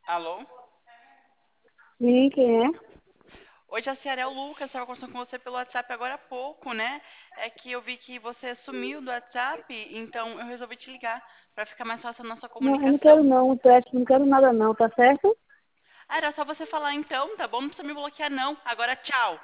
Alô? Sim, quem é? Oi, Jaciara, é o Lucas. Estava conversando com você pelo WhatsApp agora há pouco, né? É que eu vi que você sumiu do WhatsApp, então eu resolvi te ligar para ficar mais fácil a nossa Não, eu não quero comunicação. não, teste, não quero nada não, tá certo? Ah, era só você falar então, tá bom? Não precisa me bloquear, não. Agora, tchau.